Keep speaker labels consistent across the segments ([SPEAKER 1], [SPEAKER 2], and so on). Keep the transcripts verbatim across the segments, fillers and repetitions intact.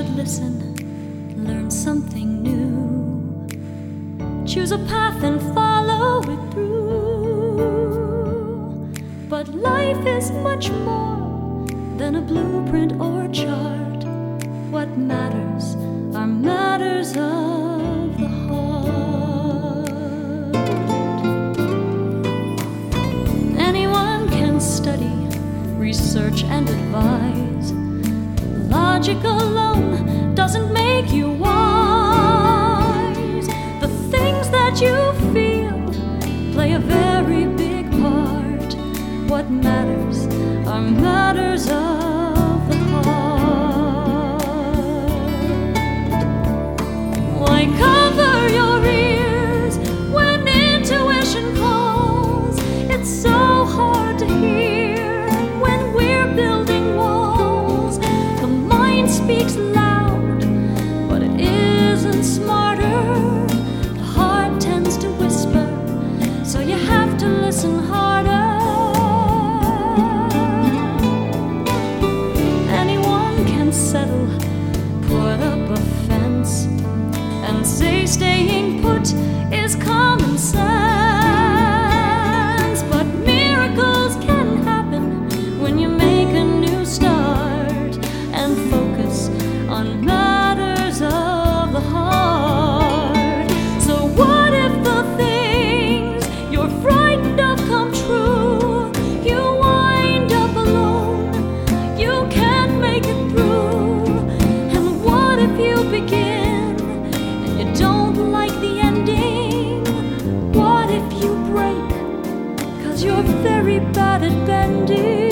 [SPEAKER 1] should listen, learn something new, choose a path and follow it through. But life is much more than a blueprint or chart. What matters are matters of the heart. Anyone can study, research and advise. Logic alone doesn't make you wise. The things that you feel play a very big part. What matters are matters of the heart. Why cover your ears when intuition calls? It's so hard to hear when we're building walls. The mind speaks loud, but it isn't smarter. The heart tends to whisper, so you have to listen harder. Anyone can settle, put up a fence, and say staying put is common sense. But miracles can happen when you make a new start and focus on matters of the heart. So what if the things you're frightened of come true? You wind up alone, you can't make it through. And what if you begin and you don't like the ending? What if you break, 'cause you're very bad at bending?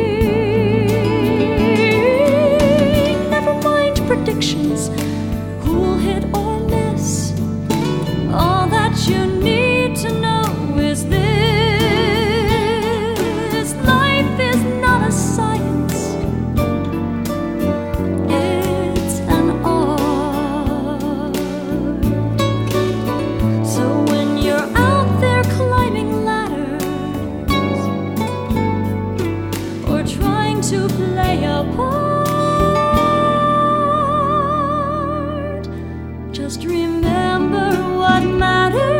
[SPEAKER 1] Never mind predictions, who'll hit or miss. All that you need to know is this: life is not a science, it's an art. So when you're out there climbing ladders or trying to play a part, just remember what matters